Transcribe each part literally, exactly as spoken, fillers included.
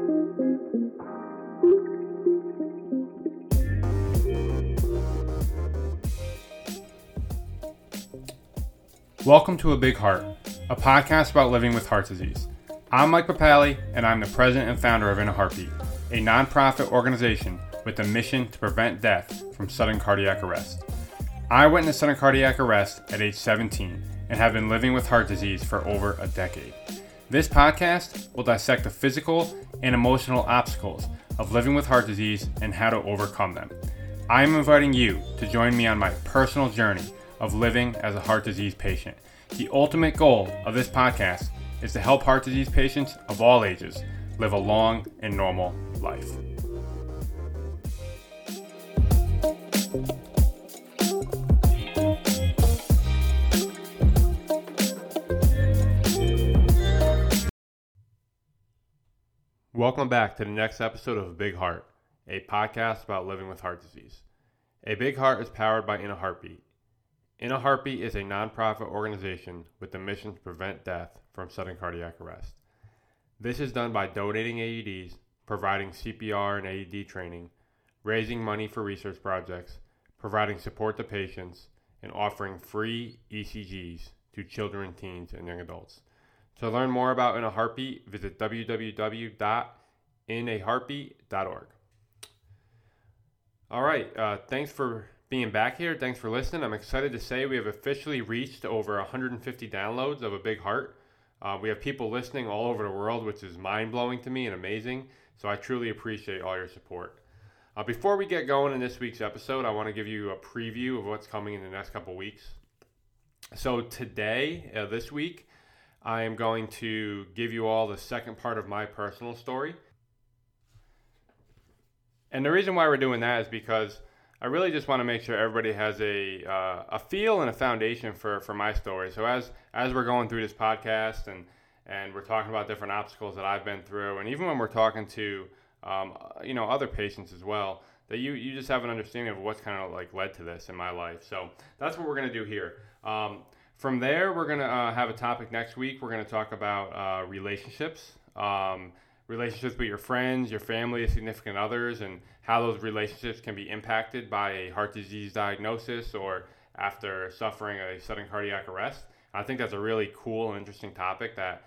Welcome to A Big Heart, a podcast about living with heart disease. I'm Mike Papali, and I'm the president and founder of In a Heartbeat, a nonprofit organization with a mission to prevent death from sudden cardiac arrest. I witnessed sudden cardiac arrest at age seventeen and have been living with heart disease for over a decade. This podcast will dissect the physical and emotional obstacles of living with heart disease and how to overcome them. I am inviting you to join me on my personal journey of living as a heart disease patient. The ultimate goal of this podcast is to help heart disease patients of all ages live a long and normal life. Welcome back to the next episode of A Big Heart, a podcast about living with heart disease. A Big Heart is powered by In a Heartbeat. In a Heartbeat is a nonprofit organization with the mission to prevent death from sudden cardiac arrest. This is done by donating A E Ds, providing C P R and A E D training, raising money for research projects, providing support to patients, and offering free E C Gs to children, teens, and young adults. To learn more about In a Heartbeat, visit w w w dot in a heartbeat dot org. All right, uh, thanks for being back here. Thanks for listening. I'm excited to say we have officially reached over one hundred fifty downloads of A Big Heart. Uh, we have people listening all over the world, which is mind-blowing to me and amazing. So I truly appreciate all your support. Uh, before we get going in this week's episode, I want to give you a preview of what's coming in the next couple weeks. So today, uh, this week, I am going to give you all the second part of my personal story. And the reason why we're doing that is because I really just want to make sure everybody has a uh, a feel and a foundation for, for my story. So as as we're going through this podcast and, and we're talking about different obstacles that I've been through, and even when we're talking to um, you know other patients as well, that you, you just have an understanding of what's kind of like led to this in my life. So that's what we're going to do here. Um, from there, we're going to uh, have a topic next week. We're going to talk about uh, relationships. Um, relationships with your friends, your family, significant others, and how those relationships can be impacted by a heart disease diagnosis or after suffering a sudden cardiac arrest. I think that's a really cool and interesting topic that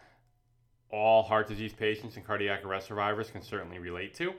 all heart disease patients and cardiac arrest survivors can certainly relate to.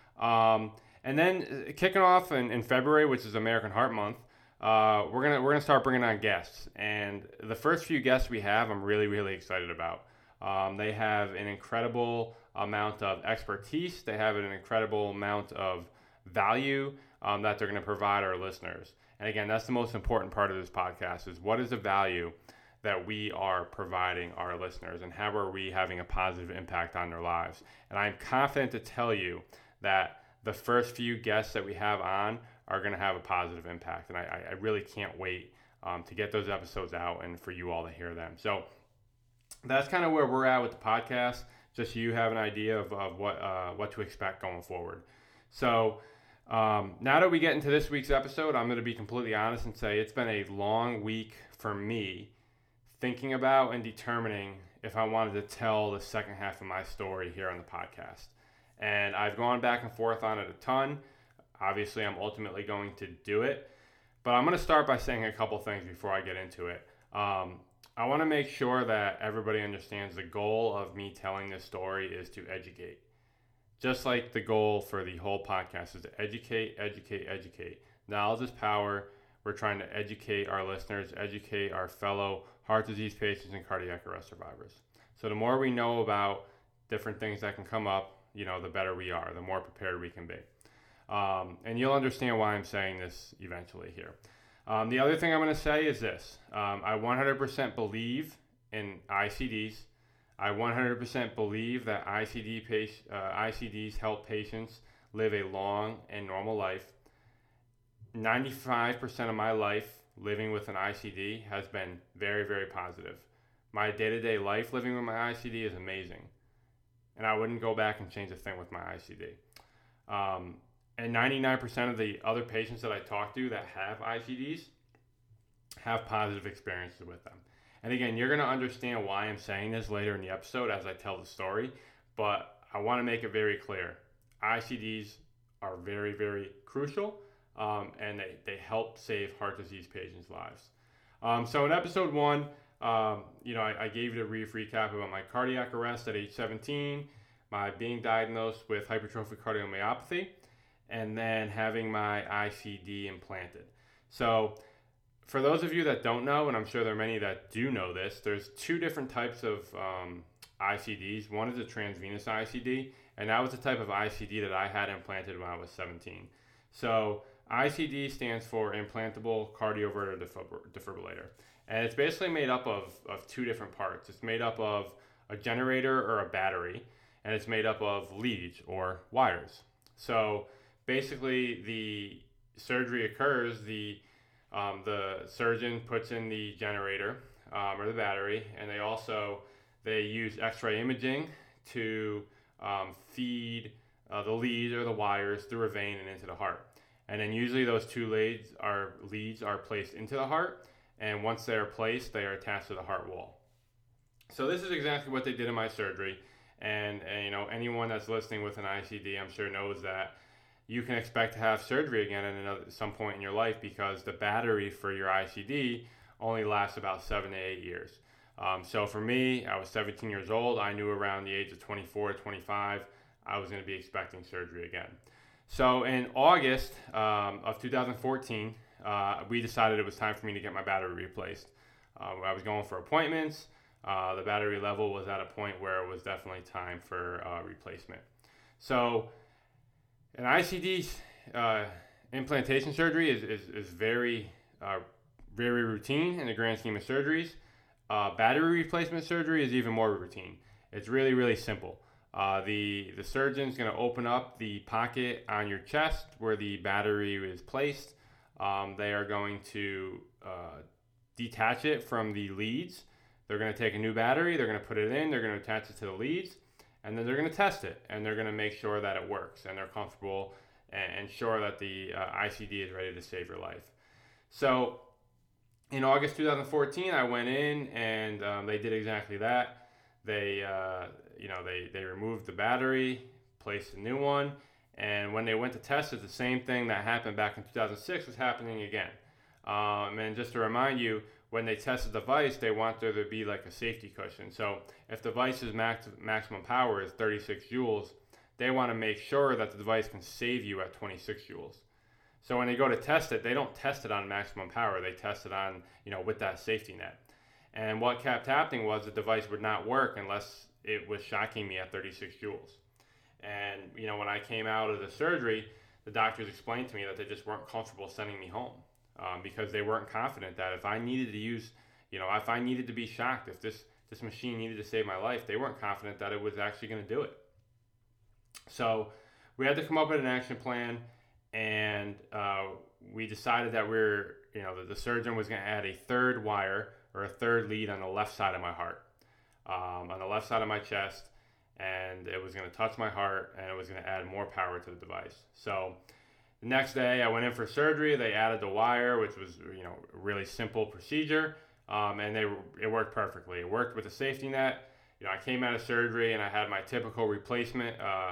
Um, and then kicking off in, in February, which is American Heart Month, uh, we're gonna we're gonna start bringing on guests. And the first few guests we have, I'm really really excited about. Um, they have an incredible amount of expertise. They have an incredible amount of value um, that they're going to provide our listeners. And again, that's the most important part of this podcast is what is the value that we are providing our listeners and how are we having a positive impact on their lives. And I'm confident to tell you that the first few guests that we have on are going to have a positive impact. And I, I really can't wait um, to get those episodes out and for you all to hear them. So that's kind of where we're at with the podcast, just so you have an idea of, of what uh, what to expect going forward. So um, now that we get into this week's episode, I'm going to be completely honest and say it's been a long week for me thinking about and determining if I wanted to tell the second half of my story here on the podcast. And I've gone back and forth on it a ton. Obviously, I'm ultimately going to do it. But I'm going to start by saying a couple things before I get into it. Um, I want to make sure that everybody understands the goal of me telling this story is to educate. Just like the goal for the whole podcast is to educate, educate, educate. Knowledge is power. We're trying to educate our listeners, educate our fellow heart disease patients and cardiac arrest survivors. So the more we know about different things that can come up, you know, the better we are, the more prepared we can be. Um, and you'll understand why I'm saying this eventually here. Um, the other thing I'm going to say is this. Um, I one hundred percent believe in I C Ds. I one hundred percent believe that I C D pac- uh, I C Ds help patients live a long and normal life. ninety-five percent of my life living with an I C D has been very, very positive. My day-to-day life living with my I C D is amazing. And I wouldn't go back and change a thing with my I C D. Um, And ninety-nine percent of the other patients that I talk to that have I C Ds have positive experiences with them. And again, you're going to understand why I'm saying this later in the episode as I tell the story. But I want to make it very clear. I C Ds are very, very crucial, um, and they, they help save heart disease patients' lives. Um, so in episode one, um, you know, I, I gave you a brief recap about my cardiac arrest at age seventeen, my being diagnosed with hypertrophic cardiomyopathy, and then having my I C D implanted. So for those of you that don't know, and I'm sure there are many that do know this, there's two different types of um, I C Ds. One is a transvenous I C D, and that was the type of I C D that I had implanted when I was seventeen. So I C D stands for implantable cardioverter defibrillator, and it's basically made up of, of two different parts. It's made up of a generator or a battery, and it's made up of leads or wires. So basically the surgery occurs, the Um, the surgeon puts in the generator um, or the battery, and they also they use X-ray imaging to um, feed uh, the leads or the wires through a vein and into the heart. And then usually those two leads are leads are placed into the heart, and once they are placed, they are attached to the heart wall. So this is exactly what they did in my surgery, and, and you know anyone that's listening with an I C D, I'm sure knows that you can expect to have surgery again at another, some point in your life, because the battery for your I C D only lasts about seven to eight years. Um, so for me, I was seventeen years old. I knew around the age of twenty-four, twenty-five, I was going to be expecting surgery again. So in August um, of two thousand fourteen, uh, we decided it was time for me to get my battery replaced. Uh, I was going for appointments. Uh, the battery level was at a point where it was definitely time for uh, replacement. So an I C D uh, implantation surgery is, is, is very, uh, very routine in the grand scheme of surgeries. Uh, battery replacement surgery is even more routine. It's really, really simple. Uh, the, the surgeon's going to open up the pocket on your chest where the battery is placed. Um, they are going to uh, detach it from the leads. They're going to take a new battery, they're going to put it in, they're going to attach it to the leads, and then they're going to test it, and they're going to make sure that it works, and they're comfortable and, and sure that the uh, I C D is ready to save your life. So in August two thousand fourteen, I went in, and um, they did exactly that. They, uh, you know, they, they removed the battery, placed a new one, and when they went to test it, the same thing that happened back in two thousand six was happening again. Um, and just to remind you, when they test the device, they want there to be like a safety cushion. So if the device's max, maximum power is thirty-six joules, they want to make sure that the device can save you at twenty-six joules. So when they go to test it, they don't test it on maximum power. They test it on, you know, with that safety net. And what kept happening was the device would not work unless it was shocking me at thirty-six joules. And, you know, when I came out of the surgery, the doctors explained to me that they just weren't comfortable sending me home. Um, because they weren't confident that if I needed to use, you know, if I needed to be shocked, if this, this machine needed to save my life, they weren't confident that it was actually going to do it. So we had to come up with an action plan, and uh, we decided that we're, you know, that the surgeon was going to add a third wire or a third lead on the left side of my heart, um, on the left side of my chest, and it was going to touch my heart, and it was going to add more power to the device. So the next day, I went in for surgery. They added the wire, which was, you know, a really simple procedure, um, and they it worked perfectly. It worked with a safety net. You know, I came out of surgery and I had my typical replacement, uh,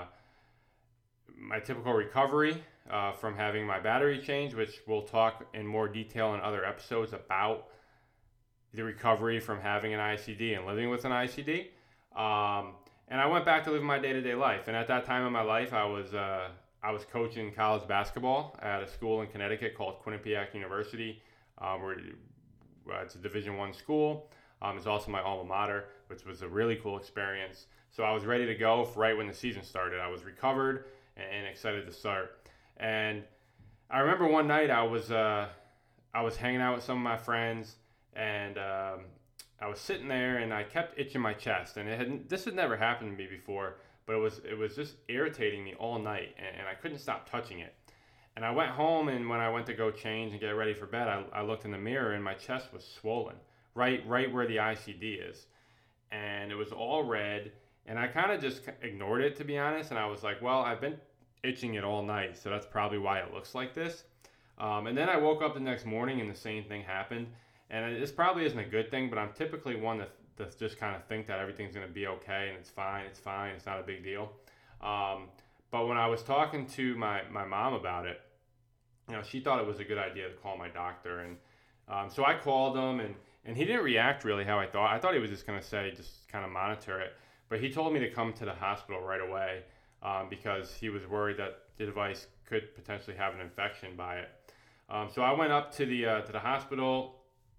my typical recovery uh, from having my battery changed, which we'll talk in more detail in other episodes about the recovery from having an I C D and living with an I C D. Um, and I went back to live my day-to-day life. And at that time in my life, I was uh, I was coaching college basketball at a school in Connecticut called Quinnipiac University. Um, where uh, it's a Division One school. Um, it's also my alma mater, which was a really cool experience. So I was ready to go right when the season started. I was recovered and, and excited to start. And I remember one night I was uh, I was hanging out with some of my friends, and um, I was sitting there and I kept itching my chest. And it had this had never happened to me before. But it was it was just irritating me all night, and, and I couldn't stop touching it. And I went home, and when I went to go change and get ready for bed, I, I looked in the mirror, and my chest was swollen, right right where the I C D is. And it was all red, and I kind of just ignored it, to be honest. And I was like, well, I've been itching it all night, so that's probably why it looks like this. Um, and then I woke up the next morning, and the same thing happened. And this probably isn't a good thing, but I'm typically one that to just kind of think that everything's going to be okay and it's fine, it's fine, it's not a big deal. Um, but when I was talking to my, my mom about it, you know, she thought it was a good idea to call my doctor. And um, so I called him, and, and he didn't react really how I thought. I thought he was just going to say, just kind of monitor it. But he told me to come to the hospital right away um, because he was worried that the device could potentially have an infection by it. Um, so I went up to the uh, to the hospital.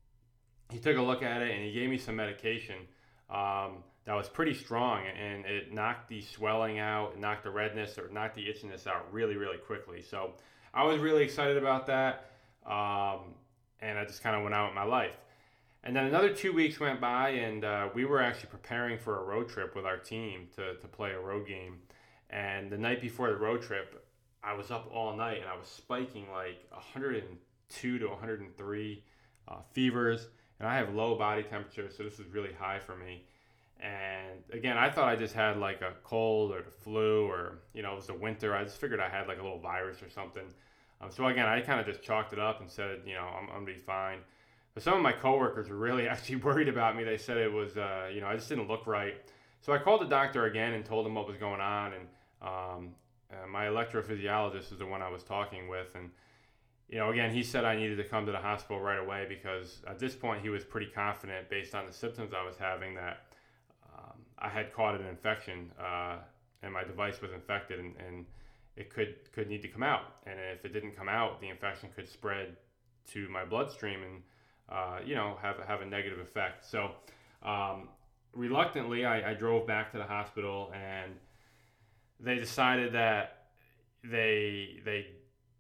He took a look at it, and he gave me some medication um, that was pretty strong, and it knocked the swelling out, it knocked the redness, or knocked the itchiness out really, really quickly. So I was really excited about that, um, and I just kind of went out with my life. And then another two weeks went by, and uh, we were actually preparing for a road trip with our team to, to play a road game. And the night before the road trip, I was up all night, and I was spiking like one hundred two to one hundred three uh, fevers. And I have low body temperature, so this was really high for me. And again, I thought I just had like a cold or the flu, or, you know, it was the winter. I just figured I had like a little virus or something. Um, so again, I kind of just chalked it up and said, you know, I'm, I'm going to be fine. But some of my coworkers were really actually worried about me. They said it was, uh, you know, I just didn't look right. So I called the doctor again and told him what was going on. And um, uh, my electrophysiologist is the one I was talking with. And you know, again, he said I needed to come to the hospital right away because at this point he was pretty confident based on the symptoms I was having that um, I had caught an infection uh, and my device was infected, and, and it could, could need to come out. And if it didn't come out, the infection could spread to my bloodstream and, uh, you know, have, have a negative effect. So um, reluctantly, I, I drove back to the hospital, and they decided that they they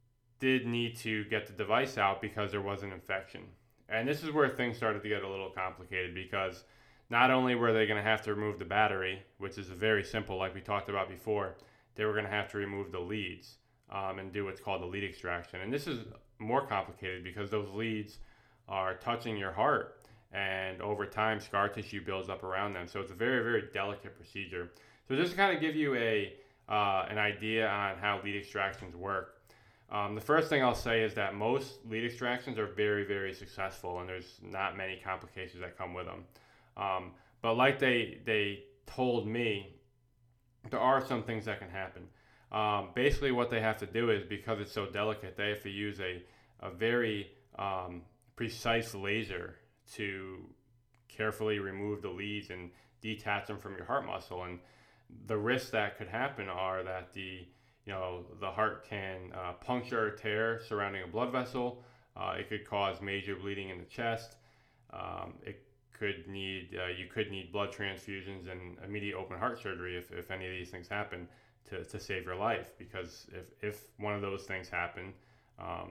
did need to get the device out because there was an infection. And this is where things started to get a little complicated, because not only were they going to have to remove the battery, which is very simple like we talked about before, they were going to have to remove the leads um, and do what's called the lead extraction. And this is more complicated because those leads are touching your heart, and over time scar tissue builds up around them. So it's a very, very delicate procedure. So just to kind of give you a uh, an idea on how lead extractions work, Um, the first thing I'll say is that most lead extractions are very, very successful, and there's not many complications that come with them. Um, but like they they told me, there are some things that can happen. Um, basically, what they have to do is, because it's so delicate, they have to use a, a very um, precise laser to carefully remove the leads and detach them from your heart muscle. And the risks that could happen are that the You know, the heart can uh, puncture or tear surrounding a blood vessel. Uh, it could cause major bleeding in the chest. Um, it could need, uh, you could need blood transfusions and immediate open heart surgery if, if any of these things happen to, to save your life. Because if, if one of those things happen, um,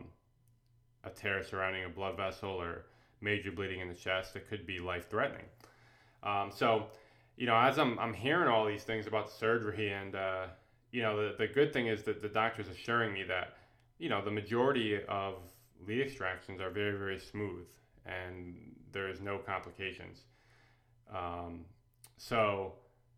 a tear surrounding a blood vessel or major bleeding in the chest, it could be life-threatening. Um, so, you know, as I'm, I'm hearing all these things about the surgery, and uh, you know, the, the good thing is that the doctor's assuring me that, you know, the majority of lead extractions are very, very smooth and there is no complications. Um, so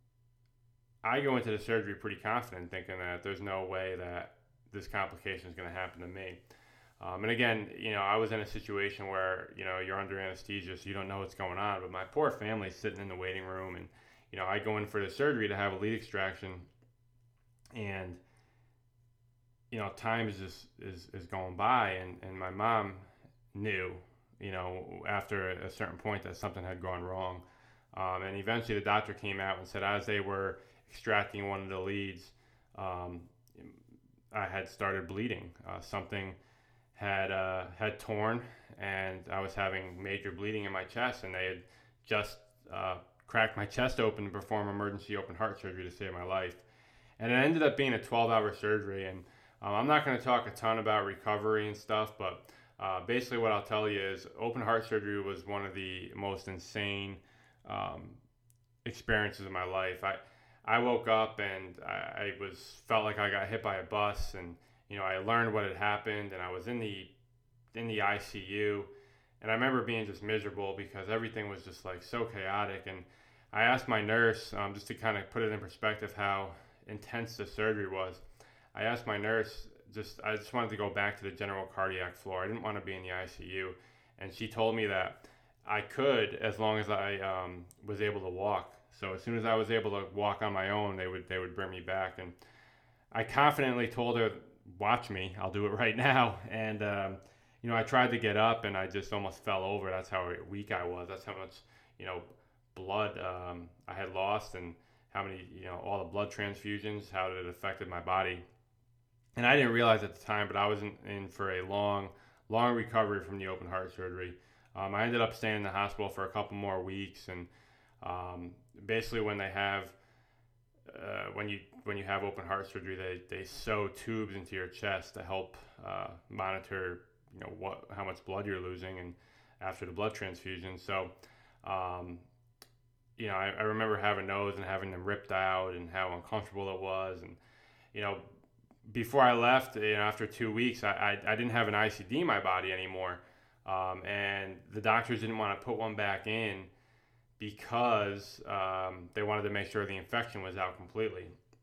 I go into the surgery pretty confident, thinking that there's no way that this complication is going to happen to me. Um, and again, you know, I was in a situation where, you know, you're under anesthesia, so you don't know what's going on. But my poor family's sitting in the waiting room, and, you know, I go in for the surgery to have a lead extraction. And, you know, time is just is, is going by, and, and my mom knew, you know, after a certain point that something had gone wrong. Um, and eventually the doctor came out and said, as they were extracting one of the leads, um, I had started bleeding. Uh, something had uh, had torn, and I was having major bleeding in my chest, and they had just uh, cracked my chest open to perform emergency open heart surgery to save my life. And it ended up being a twelve-hour surgery, and um, I'm not going to talk a ton about recovery and stuff, but uh, basically what I'll tell you is open heart surgery was one of the most insane um, experiences of my life. I I woke up and I, I was felt like I got hit by a bus, and you know, I learned what had happened, and I was in the in the I C U, and I remember being just miserable because everything was just like so chaotic. And I asked my nurse, um, just to kind of put it in perspective how intense the surgery was. I asked my nurse, just I just wanted to go back to the general cardiac floor. I didn't want to be in the I C U, and she told me that I could, as long as I um, was able to walk. So as soon as I was able to walk on my own, they would they would bring me back, and I confidently told her, "Watch me, I'll do it right now." And um, you know, I tried to get up, and I just almost fell over. That's how weak I was. That's how much you know blood um, I had lost, and how many you know all the blood transfusions, how it affected my body. And I didn't realize at the time, but I was in, in for a long, long recovery from the open heart surgery. Um, I ended up staying in the hospital for a couple more weeks, and um, basically when they have uh, when you when you have open heart surgery, they, they sew tubes into your chest to help uh, monitor you know what how much blood you're losing and after the blood transfusion. So um, you know I, I remember having those and having them ripped out and how uncomfortable it was, and you know. Before I left, you know, after two weeks, I, I, I didn't have an I C D in my body anymore. Um, and the doctors didn't want to put one back in because um, they wanted to make sure the infection was out completely.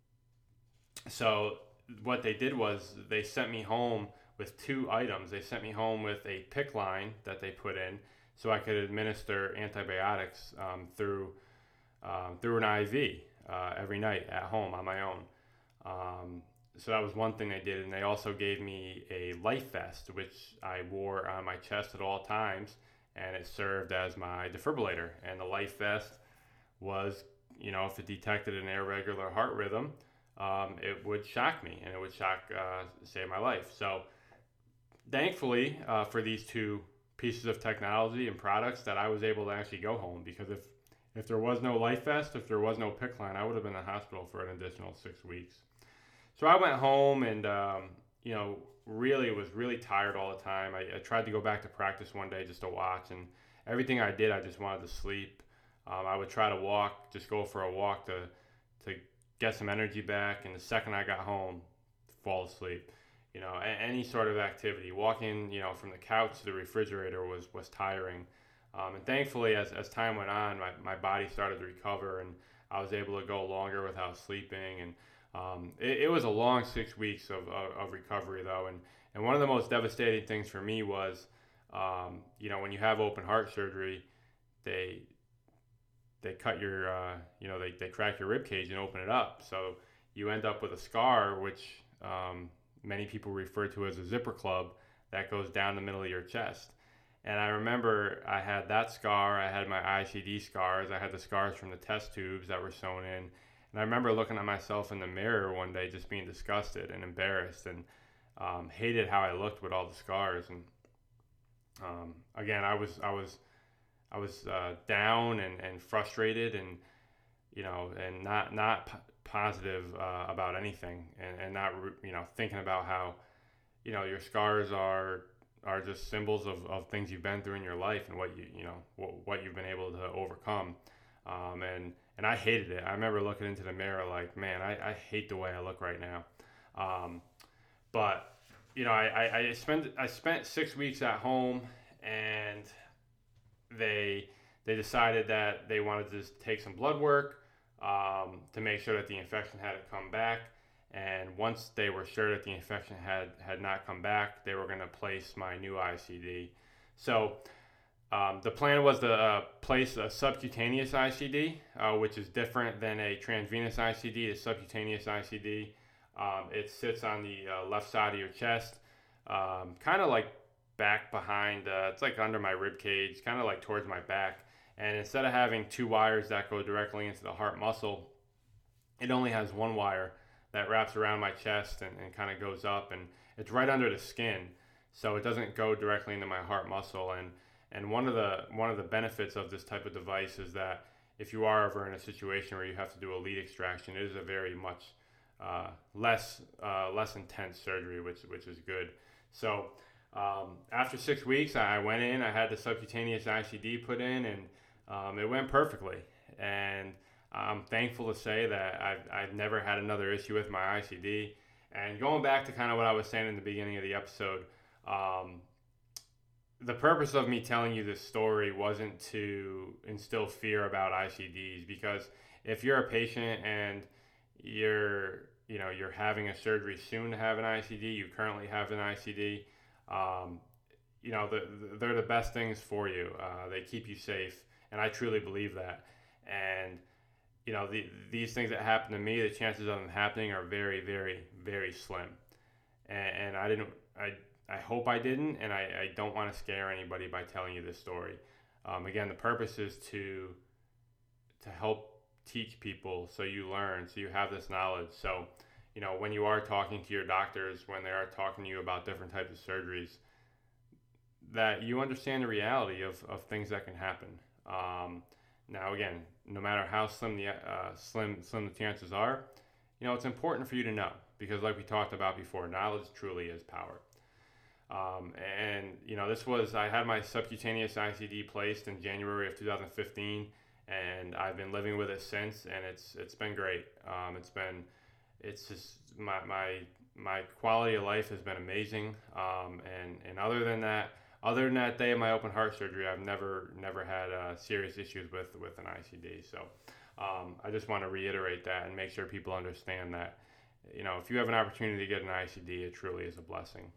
So what they did was they sent me home with two items. They sent me home with a PICC line that they put in so I could administer antibiotics um, through, uh, through an I V uh, every night at home on my own. Um, So that was one thing they did, and they also gave me a life vest, which I wore on my chest at all times, and it served as my defibrillator. And the life vest was, you know, if it detected an irregular heart rhythm, um, it would shock me, and it would shock, uh, save my life. So thankfully uh, for these two pieces of technology and products that I was able to actually go home, because if, if there was no life vest, if there was no PICC line, I would have been in the hospital for an additional six weeks. So I went home and, um, you know, really was really tired all the time. I, I tried to go back to practice one day just to watch, and everything I did, I just wanted to sleep. Um, I would try to walk, just go for a walk to to get some energy back, and the second I got home, fall asleep. You know, a, any sort of activity, walking, you know, from the couch to the refrigerator was, was tiring. Um, and thankfully, as, as time went on, my, my body started to recover, and I was able to go longer without sleeping, and Um, it, it was a long six weeks of, of, of recovery, though, and, and one of the most devastating things for me was, um, you know, when you have open heart surgery, they they cut your, uh, you know, they, they crack your rib cage and open it up, so you end up with a scar, which um, many people refer to as a zipper club, that goes down the middle of your chest. And I remember I had that scar, I had my I C D scars, I had the scars from the test tubes that were sewn in. And I remember looking at myself in the mirror one day, just being disgusted and embarrassed, and um, hated how I looked with all the scars. And um, again, I was I was I was uh, down and, and frustrated, and you know, and not not p- positive uh, about anything, and, and not you know thinking about how you know your scars are are just symbols of, of things you've been through in your life and what you you know what, what you've been able to overcome. Um, and and I hated it. I remember looking into the mirror like, man, I, I hate the way I look right now. Um, but you know, I, I, I spent I spent six weeks at home, and they they decided that they wanted to take some blood work um, to make sure that the infection hadn't come back. And once they were sure that the infection had had not come back, they were going to place my new I C D. So. Um, the plan was to uh, place a subcutaneous I C D, uh, which is different than a transvenous I C D. A subcutaneous I C D, um, it sits on the uh, left side of your chest, um, kind of like back behind, uh, it's like under my rib cage, kind of like towards my back. And instead of having two wires that go directly into the heart muscle, it only has one wire that wraps around my chest and, and kind of goes up, and it's right under the skin, so it doesn't go directly into my heart muscle. And And one of the one of the benefits of this type of device is that if you are ever in a situation where you have to do a lead extraction, it is a very much uh, less uh, less intense surgery, which which is good. So um, after six weeks, I went in. I had the subcutaneous I C D put in, and um, it went perfectly. And I'm thankful to say that I've I've never had another issue with my I C D. And going back to kind of what I was saying in the beginning of the episode. Um, The purpose of me telling you this story wasn't to instill fear about I C Ds, because if you're a patient and you're, you know, you're having a surgery soon to have an I C D, you currently have an I C D, um, you know, the, the, they're the best things for you. Uh, they keep you safe, and I truly believe that. And you know, the, these things that happen to me, the chances of them happening are very, very, very slim. And, and I didn't, I, I hope I didn't, and I, I don't want to scare anybody by telling you this story. Um, again, the purpose is to, to help teach people so you learn, so you have this knowledge. So, you know, when you are talking to your doctors, when they are talking to you about different types of surgeries, that you understand the reality of, of things that can happen. Um, now, again, no matter how slim the uh, slim slim the chances are, you know, it's important for you to know, because like we talked about before, knowledge truly is power. Um, and, you know, this was, I had my subcutaneous I C D placed in January of two thousand fifteen, and I've been living with it since, and it's it's been great. Um, it's been, it's just, my, my, my quality of life has been amazing. Um, and, and other than that, Other than that day of my open heart surgery, I've never never had uh, serious issues with, with an I C D. So um, I just want to reiterate that and make sure people understand that, you know, if you have an opportunity to get an I C D, it truly is a blessing.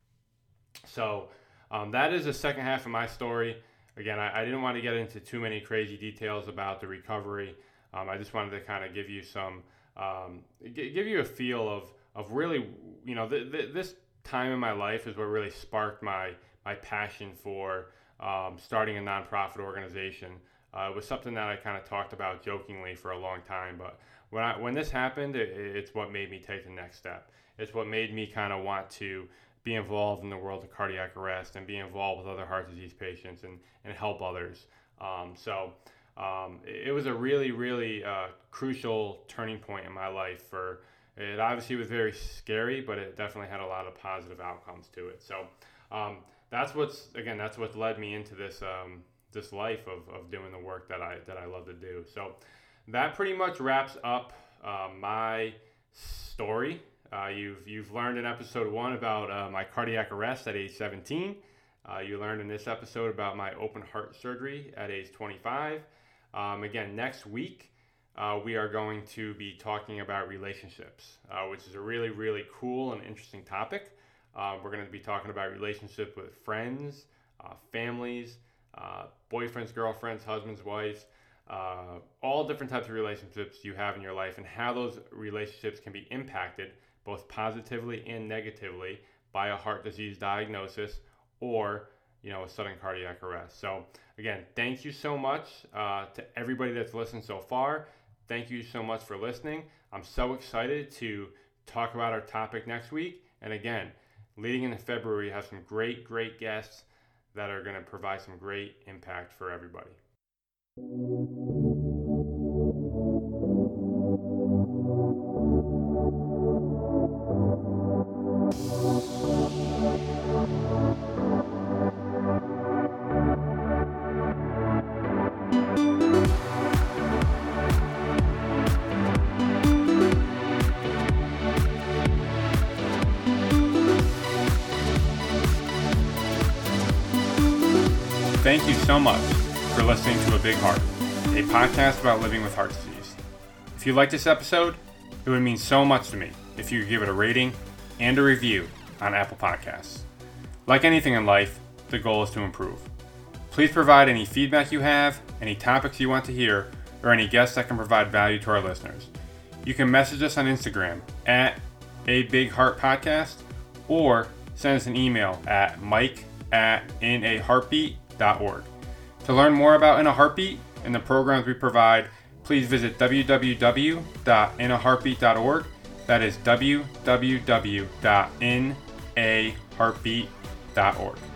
So um, that is the second half of my story. Again, I, I didn't want to get into too many crazy details about the recovery. Um, I just wanted to kind of give you some, um, g- give you a feel of of really, you know, th- th- this time in my life is what really sparked my my passion for um, starting a nonprofit organization. Uh, it was something that I kind of talked about jokingly for a long time, but when I, when this happened, it, it's what made me take the next step. It's what made me kind of want to be involved in the world of cardiac arrest and be involved with other heart disease patients and, and help others. Um, so um, it, it was a really, really uh, crucial turning point in my life. For it obviously was very scary, but it definitely had a lot of positive outcomes to it. So um, That's what's again. That's what led me into this um, this life of, of doing the work that I that I love to do. So that pretty much wraps up uh, my story. Uh, you've you've learned in episode one about uh, my cardiac arrest at age seventeen. Uh, you learned in this episode about my open heart surgery at age twenty-five. Um, again, next week uh, we are going to be talking about relationships, uh, which is a really really cool and interesting topic. Uh, we're going to be talking about relationships with friends, uh, families, uh, boyfriends, girlfriends, husbands, wives, uh, all different types of relationships you have in your life, and how those relationships can be impacted both positively and negatively by a heart disease diagnosis or, you know, a sudden cardiac arrest. So again, thank you so much uh, to everybody that's listened so far. Thank you so much for listening. I'm so excited to talk about our topic next week. And again, leading into February, we have some great, great guests that are going to provide some great impact for everybody. Thank you so much for listening to A Big Heart, a podcast about living with heart disease. If you like this episode, it would mean so much to me if you could give it a rating and a review on Apple Podcasts. Like anything in life, the goal is to improve. Please provide any feedback you have, any topics you want to hear, or any guests that can provide value to our listeners. You can message us on Instagram at A Big Heart Podcast, or send us an email at mike at in a heartbeat dot org. To learn more about In a Heartbeat and the programs we provide, please visit w w w dot in a heartbeat dot org. That is w w w dot in a heartbeat dot org.